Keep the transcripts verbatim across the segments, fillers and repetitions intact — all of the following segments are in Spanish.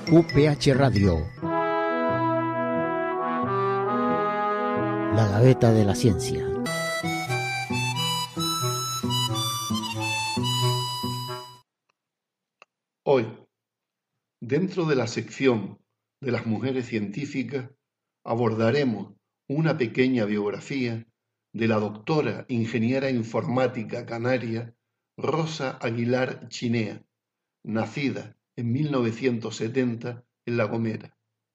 U P H Radio. La Gaveta de la Ciencia. Hoy, dentro de la sección de las mujeres científicas, abordaremos una pequeña biografía de la doctora ingeniera informática canaria Rosa Aguilar Chinea, nacida en mil novecientos setenta en La Gomera.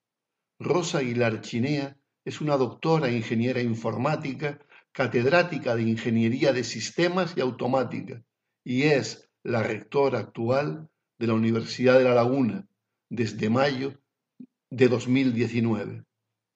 Rosa Aguilar Chinea es una doctora ingeniera informática, catedrática de Ingeniería de Sistemas y Automática, y es la rectora actual de la Universidad de La Laguna desde mayo de dos mil diecinueve.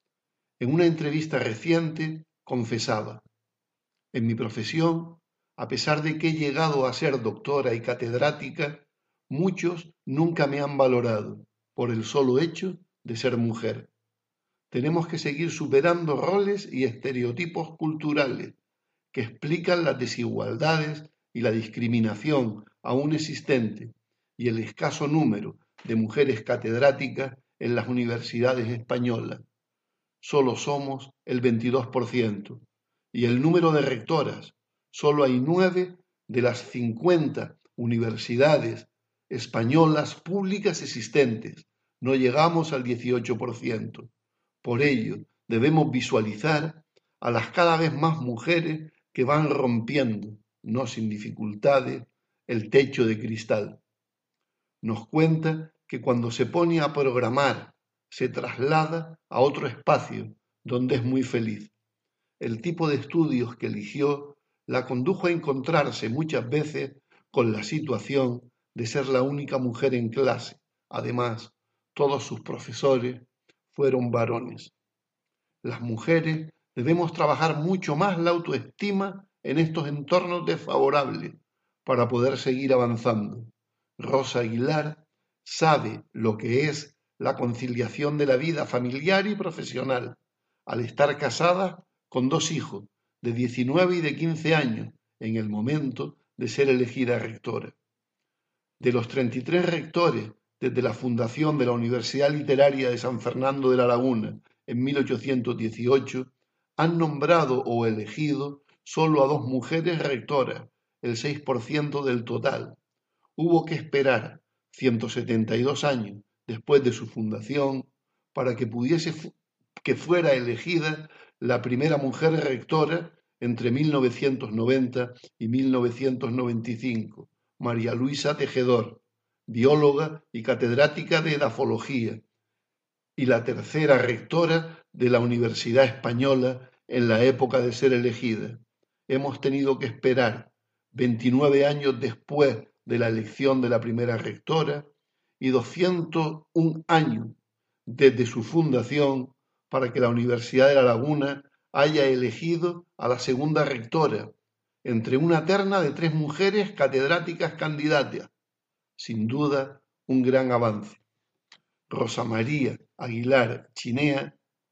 En una entrevista reciente confesaba: en mi profesión, a pesar de que he llegado a ser doctora y catedrática, muchos nunca me han valorado por el solo hecho de ser mujer. Tenemos que seguir superando roles y estereotipos culturales que explican las desigualdades y la discriminación aún existente y el escaso número de mujeres catedráticas en las universidades españolas. Solo somos el veintidós por ciento, y el número de rectoras, solo hay nueve de las cincuenta universidades españolas públicas existentes, no llegamos al dieciocho por ciento. Por ello, debemos visualizar a las cada vez más mujeres que van rompiendo, no sin dificultades, el techo de cristal. Nos cuenta que cuando se pone a programar, se traslada a otro espacio donde es muy feliz. El tipo de estudios que eligió la condujo a encontrarse muchas veces con la situación de ser la única mujer en clase. Además, todos sus profesores fueron varones. Las mujeres debemos trabajar mucho más la autoestima en estos entornos desfavorables para poder seguir avanzando. Rosa Aguilar sabe lo que es la conciliación de la vida familiar y profesional, al estar casada con dos hijos de diecinueve y de quince años en el momento de ser elegida rectora. De los treinta y tres rectores desde la fundación de la Universidad Literaria de San Fernando de la Laguna en mil ochocientos dieciocho, han nombrado o elegido solo a dos mujeres rectoras, el seis por ciento del total. Hubo que esperar ciento setenta y dos años después de su fundación para que pudiese fu- que fuera elegida la primera mujer rectora entre mil novecientos noventa y mil novecientos noventa y cinco, María Luisa Tejedor, bióloga y catedrática de edafología, y la tercera rectora de la Universidad Española en la época de ser elegida. Hemos tenido que esperar veintinueve años después de la elección de la primera rectora y doscientos un años desde su fundación para que la Universidad de La Laguna haya elegido a la segunda rectora entre una terna de tres mujeres catedráticas candidatas. Sin duda, un gran avance. Rosa María Aguilar Chinea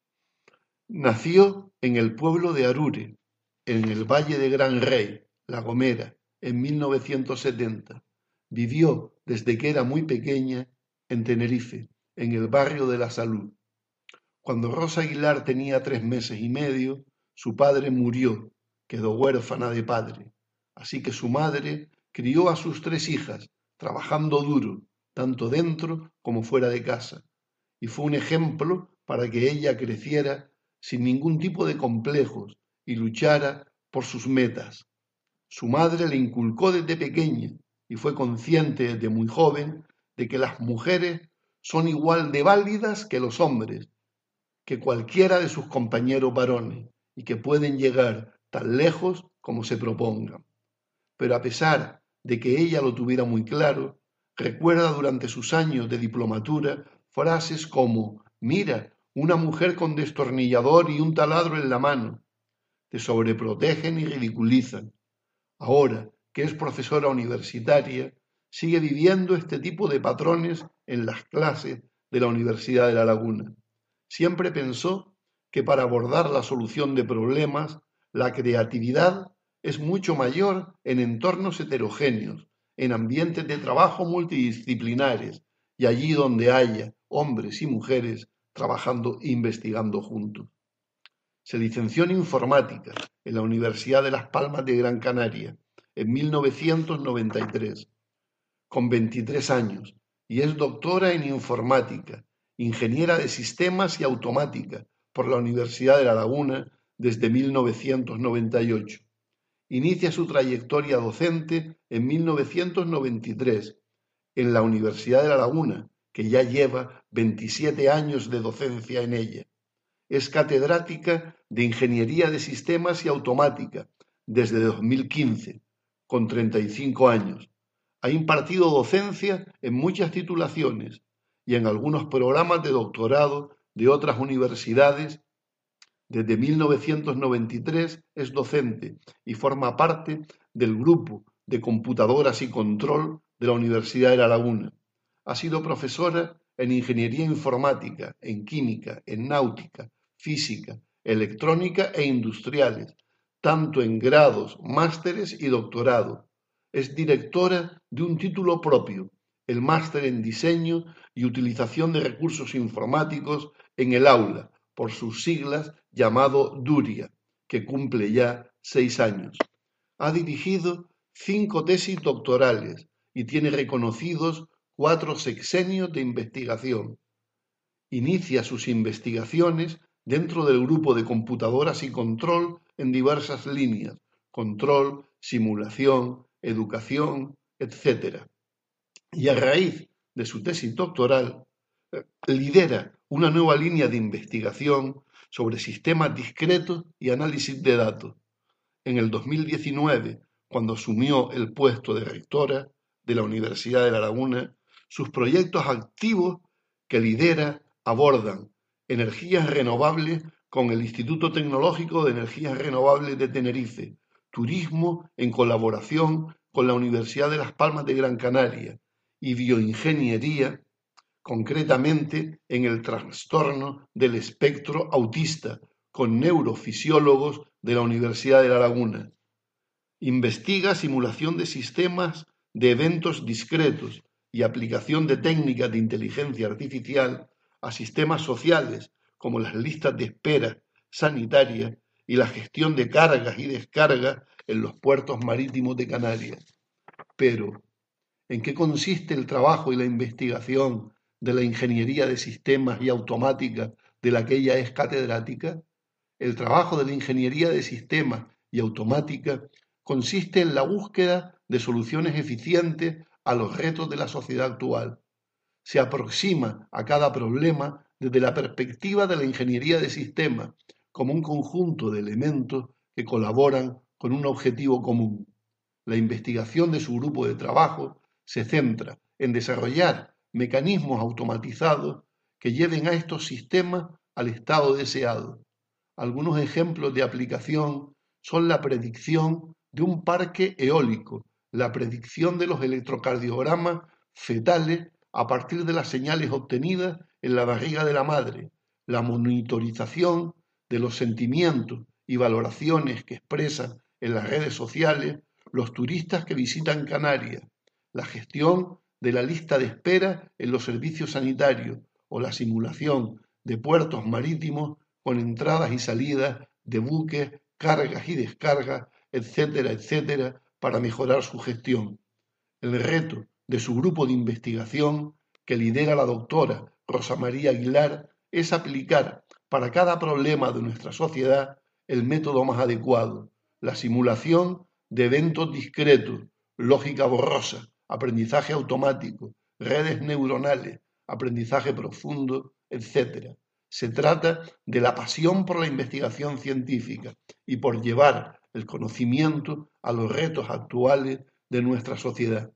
nació en el pueblo de Arure, en el Valle de Gran Rey, La Gomera, en mil novecientos setenta. Vivió desde que era muy pequeña en Tenerife, en el barrio de La Salud. Cuando Rosa Aguilar tenía tres meses y medio, su padre murió, quedó huérfana de padre. Así que su madre crió a sus tres hijas, trabajando duro, tanto dentro como fuera de casa, y fue un ejemplo para que ella creciera sin ningún tipo de complejos y luchara por sus metas. Su madre le inculcó desde pequeña y fue consciente desde muy joven de que las mujeres son igual de válidas que los hombres, que cualquiera de sus compañeros varones, y que pueden llegar tan lejos como se propongan. Pero a pesar de que ella lo tuviera muy claro, recuerda durante sus años de diplomatura frases como: mira, una mujer con destornillador y un taladro en la mano. Te sobreprotegen y ridiculizan. Ahora que es profesora universitaria, sigue viviendo este tipo de patrones en las clases de la Universidad de La Laguna. Siempre pensó que para abordar la solución de problemas, la creatividad es mucho mayor en entornos heterogéneos, en ambientes de trabajo multidisciplinares y allí donde haya hombres y mujeres trabajando e investigando juntos. Se licenció en informática en la Universidad de Las Palmas de Gran Canaria en mil novecientos noventa y tres, con veintitrés años, y es doctora en informática, ingeniera de sistemas y automática por la Universidad de La Laguna desde mil novecientos noventa y ocho. Inicia su trayectoria docente en mil novecientos noventa y tres en la Universidad de La Laguna, que ya lleva veintisiete años de docencia en ella. Es catedrática de Ingeniería de Sistemas y Automática desde dos mil quince, con treinta y cinco años. Ha impartido docencia en muchas titulaciones y en algunos programas de doctorado de otras universidades. Desde mil novecientos noventa y tres es docente y forma parte del grupo de computadoras y control de la Universidad de La Laguna. Ha sido profesora en Ingeniería Informática, en Química, en Náutica, Física, Electrónica e Industriales, tanto en grados, másteres y doctorado. Es directora de un título propio, el Máster en Diseño y Utilización de Recursos Informáticos en el Aula, por sus siglas llamado DURIA, que cumple ya seis años. Ha dirigido cinco tesis doctorales y tiene reconocidos cuatro sexenios de investigación. Inicia sus investigaciones dentro del grupo de computadoras y control en diversas líneas: control, simulación, educación, etcétera. Y a raíz de su tesis doctoral, lidera una nueva línea de investigación sobre sistemas discretos y análisis de datos. En el dos mil diecinueve, cuando asumió el puesto de rectora de la Universidad de La Laguna, sus proyectos activos que lidera abordan energías renovables con el Instituto Tecnológico de Energías Renovables de Tenerife, turismo en colaboración con la Universidad de Las Palmas de Gran Canaria y bioingeniería, concretamente en el trastorno del espectro autista, con neurofisiólogos de la Universidad de La Laguna. Investiga simulación de sistemas de eventos discretos y aplicación de técnicas de inteligencia artificial a sistemas sociales como las listas de espera sanitarias y la gestión de cargas y descargas en los puertos marítimos de Canarias. Pero, ¿en qué consiste el trabajo y la investigación de la ingeniería de sistemas y automática de la que ella es catedrática? El trabajo de la ingeniería de sistemas y automática consiste en la búsqueda de soluciones eficientes a los retos de la sociedad actual. Se aproxima a cada problema desde la perspectiva de la ingeniería de sistemas como un conjunto de elementos que colaboran con un objetivo común. La investigación de su grupo de trabajo se centra en desarrollar mecanismos automatizados que lleven a estos sistemas al estado deseado. Algunos ejemplos de aplicación son la predicción de un parque eólico, la predicción de los electrocardiogramas fetales a partir de las señales obtenidas en la barriga de la madre, la monitorización de los sentimientos y valoraciones que expresan en las redes sociales los turistas que visitan Canarias, la gestión de la lista de espera en los servicios sanitarios o la simulación de puertos marítimos con entradas y salidas de buques, cargas y descargas, etcétera, etcétera, para mejorar su gestión. El reto de su grupo de investigación, que lidera la doctora Rosa María Aguilar, es aplicar para cada problema de nuestra sociedad el método más adecuado, la simulación de eventos discretos, lógica borrosa, aprendizaje automático, redes neuronales, aprendizaje profundo, etcétera. Se trata de la pasión por la investigación científica y por llevar el conocimiento a los retos actuales de nuestra sociedad.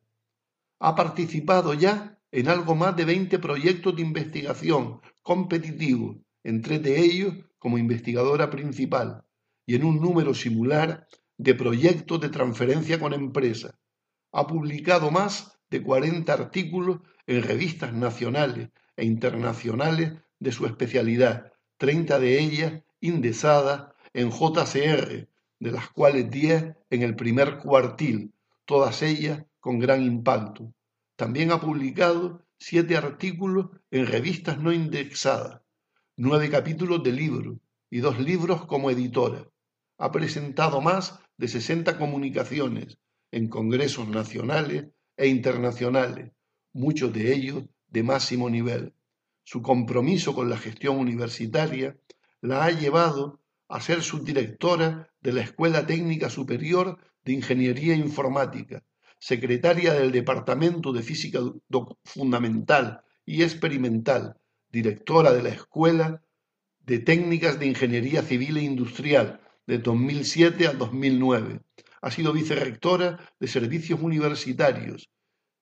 Ha participado ya en algo más de veinte proyectos de investigación competitivos, en tres de ellos como investigadora principal, y en un número similar de proyectos de transferencia con empresas. Ha publicado más de cuarenta artículos en revistas nacionales e internacionales de su especialidad, treinta de ellas indexadas en J C R, de las cuales diez en el primer cuartil, todas ellas con gran impacto. También ha publicado siete artículos en revistas no indexadas, nueve capítulos de libros y dos libros como editora. Ha presentado más de sesenta comunicaciones en congresos nacionales e internacionales, muchos de ellos de máximo nivel. Su compromiso con la gestión universitaria la ha llevado a ser subdirectora de la Escuela Técnica Superior de Ingeniería Informática, secretaria del Departamento de Física Fundamental y Experimental, directora de la Escuela de Técnicas de Ingeniería Civil e Industrial de dos mil siete a dos mil nueve. Ha sido vicerrectora de Servicios Universitarios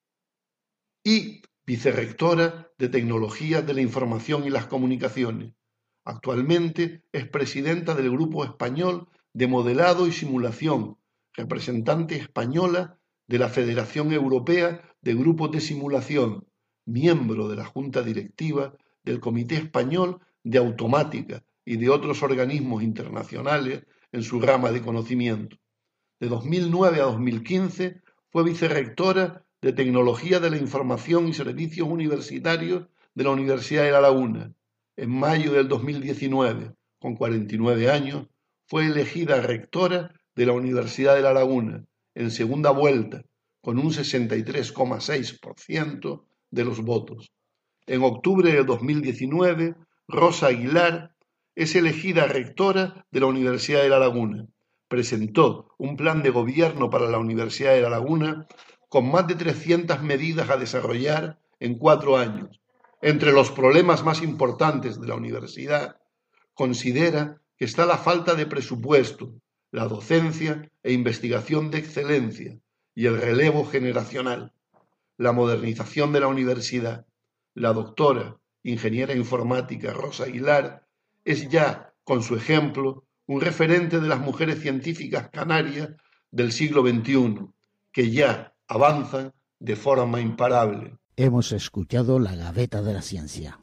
y vicerrectora de Tecnologías de la Información y las Comunicaciones. Actualmente es presidenta del Grupo Español de Modelado y Simulación, representante española de la Federación Europea de Grupos de Simulación, miembro de la Junta Directiva del Comité Español de Automática y de otros organismos internacionales en su rama de conocimiento. De dos mil nueve a dos mil quince fue vicerrectora de Tecnología de la Información y Servicios Universitarios de la Universidad de La Laguna. En mayo del dos mil diecinueve, con cuarenta y nueve años, fue elegida rectora de la Universidad de La Laguna en segunda vuelta, con un sesenta y tres coma seis por ciento de los votos. En octubre de dos mil diecinueve, Rosa Aguilar es elegida rectora de la Universidad de La Laguna. Presentó un plan de gobierno para la Universidad de La Laguna con más de trescientas medidas a desarrollar en cuatro años. Entre los problemas más importantes de la universidad, considera que está la falta de presupuesto, la docencia e investigación de excelencia y el relevo generacional, la modernización de la universidad. La doctora, ingeniera informática Rosa Aguilar, es ya, con su ejemplo, un referente de las mujeres científicas canarias del siglo veintiuno, que ya avanzan de forma imparable. Hemos escuchado La Gaveta de la Ciencia.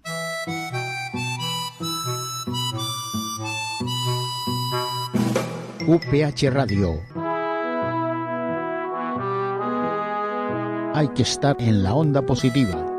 U P H Radio. Hay que estar en la onda positiva.